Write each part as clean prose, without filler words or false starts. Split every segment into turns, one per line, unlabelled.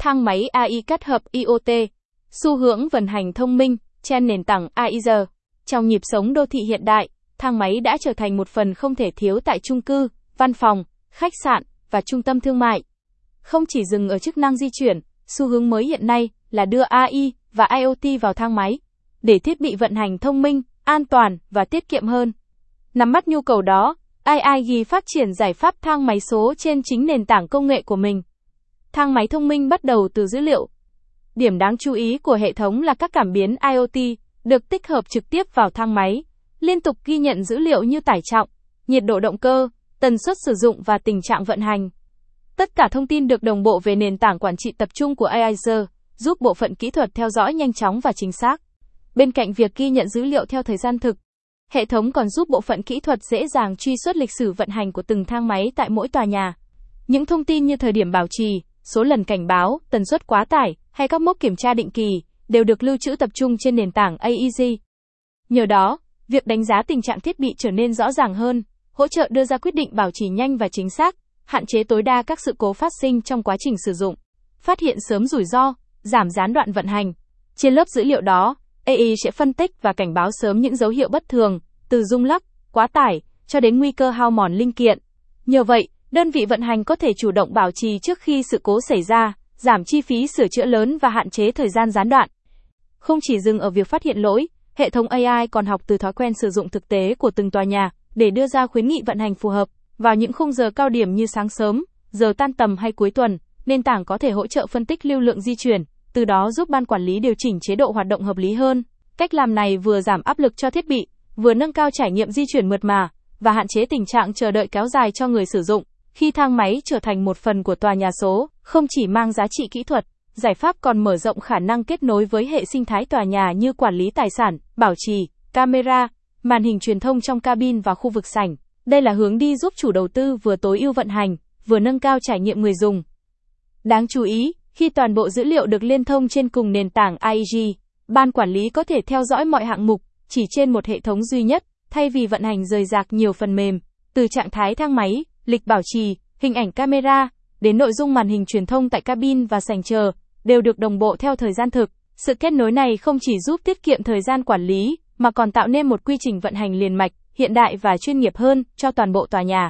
thang máy AI kết hợp IoT, xu hướng vận hành thông minh trên nền tảng AIR. Trong nhịp sống đô thị hiện đại, thang máy đã trở thành một phần không thể thiếu tại chung cư, văn phòng, khách sạn và trung tâm thương mại. Không chỉ dừng ở chức năng di chuyển, xu hướng mới hiện nay là đưa AI và IoT vào thang máy, để thiết bị vận hành thông minh, an toàn và tiết kiệm hơn. Nắm bắt nhu cầu đó, AIG phát triển giải pháp thang máy số trên chính nền tảng công nghệ của mình. Thang máy thông minh bắt đầu từ dữ liệu. Điểm đáng chú ý của hệ thống là các cảm biến IoT được tích hợp trực tiếp vào thang máy, liên tục ghi nhận dữ liệu như tải trọng, nhiệt độ động cơ, tần suất sử dụng và tình trạng vận hành. Tất cả thông tin được đồng bộ về nền tảng quản trị tập trung của AIR, giúp bộ phận kỹ thuật theo dõi nhanh chóng và chính xác. Bên cạnh việc ghi nhận dữ liệu theo thời gian thực, hệ thống còn giúp bộ phận kỹ thuật dễ dàng truy xuất lịch sử vận hành của từng thang máy tại mỗi tòa nhà. Những thông tin như thời điểm bảo trì, số lần cảnh báo, tần suất quá tải hay các mốc kiểm tra định kỳ đều được lưu trữ tập trung trên nền tảng AIG. Nhờ đó, việc đánh giá tình trạng thiết bị trở nên rõ ràng hơn, hỗ trợ đưa ra quyết định bảo trì nhanh và chính xác, hạn chế tối đa các sự cố phát sinh trong quá trình sử dụng, phát hiện sớm rủi ro, giảm gián đoạn vận hành. Trên lớp dữ liệu đó, AI sẽ phân tích và cảnh báo sớm những dấu hiệu bất thường, từ rung lắc, quá tải, cho đến nguy cơ hao mòn linh kiện. Nhờ vậy, đơn vị vận hành có thể chủ động bảo trì trước khi sự cố xảy ra, giảm chi phí sửa chữa lớn và hạn chế thời gian gián đoạn. Không chỉ dừng ở việc phát hiện lỗi, hệ thống AI còn học từ thói quen sử dụng thực tế của từng tòa nhà để đưa ra khuyến nghị vận hành phù hợp. Vào những khung giờ cao điểm như sáng sớm, giờ tan tầm hay cuối tuần, nền tảng có thể hỗ trợ phân tích lưu lượng di chuyển, từ đó giúp ban quản lý điều chỉnh chế độ hoạt động hợp lý hơn. Cách làm này vừa giảm áp lực cho thiết bị, vừa nâng cao trải nghiệm di chuyển mượt mà và hạn chế tình trạng chờ đợi kéo dài cho người sử dụng. Khi thang máy trở thành một phần của tòa nhà số, không chỉ mang giá trị kỹ thuật, giải pháp còn mở rộng khả năng kết nối với hệ sinh thái tòa nhà như quản lý tài sản, bảo trì, camera, màn hình truyền thông trong cabin và khu vực sảnh. Đây là hướng đi giúp chủ đầu tư vừa tối ưu vận hành, vừa nâng cao trải nghiệm người dùng. Đáng chú ý, khi toàn bộ dữ liệu được liên thông trên cùng nền tảng AIG, ban quản lý có thể theo dõi mọi hạng mục chỉ trên một hệ thống duy nhất, thay vì vận hành rời rạc nhiều phần mềm, từ trạng thái thang máy, lịch bảo trì, hình ảnh camera, đến nội dung màn hình truyền thông tại cabin và sảnh chờ, đều được đồng bộ theo thời gian thực. Sự kết nối này không chỉ giúp tiết kiệm thời gian quản lý, mà còn tạo nên một quy trình vận hành liền mạch, hiện đại và chuyên nghiệp hơn cho toàn bộ tòa nhà.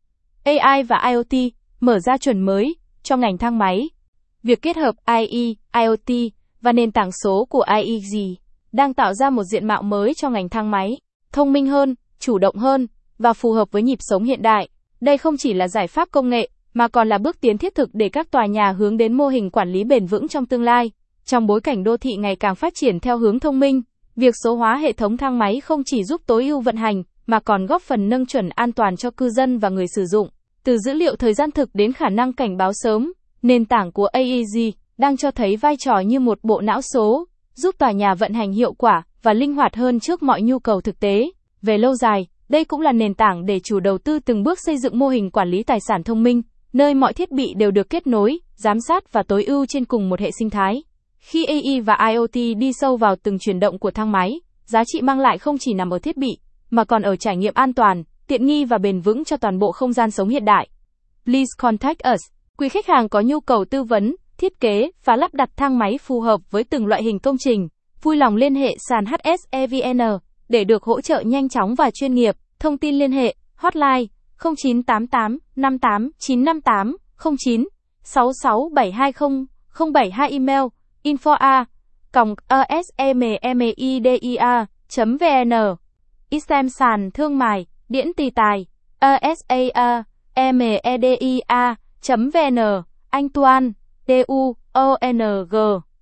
AI và IoT mở ra chuẩn mới cho ngành thang máy. Việc kết hợp AI, IoT và nền tảng số của AIG đang tạo ra một diện mạo mới cho ngành thang máy, thông minh hơn, chủ động hơn và phù hợp với nhịp sống hiện đại. Đây không chỉ là giải pháp công nghệ, mà còn là bước tiến thiết thực để các tòa nhà hướng đến mô hình quản lý bền vững trong tương lai. Trong bối cảnh đô thị ngày càng phát triển theo hướng thông minh, việc số hóa hệ thống thang máy không chỉ giúp tối ưu vận hành, mà còn góp phần nâng chuẩn an toàn cho cư dân và người sử dụng. Từ dữ liệu thời gian thực đến khả năng cảnh báo sớm, nền tảng của AIG đang cho thấy vai trò như một bộ não số, giúp tòa nhà vận hành hiệu quả và linh hoạt hơn trước mọi nhu cầu thực tế. Về lâu dài, đây cũng là nền tảng để chủ đầu tư từng bước xây dựng mô hình quản lý tài sản thông minh, nơi mọi thiết bị đều được kết nối, giám sát và tối ưu trên cùng một hệ sinh thái. Khi AI và IoT đi sâu vào từng chuyển động của thang máy, giá trị mang lại không chỉ nằm ở thiết bị, mà còn ở trải nghiệm an toàn, tiện nghi và bền vững cho toàn bộ không gian sống hiện đại. Please contact us. Quý khách hàng có nhu cầu tư vấn, thiết kế và lắp đặt thang máy phù hợp với từng loại hình công trình, vui lòng liên hệ sàn HSEVN để được hỗ trợ nhanh chóng và chuyên nghiệp. Thông tin liên hệ: hotline 0988 58 958 09 66720 072, email info@esmemedia.vn. ISTEM sàn thương mại, điển tì tài, esamedia.vn. Anh Tuan, DUONG.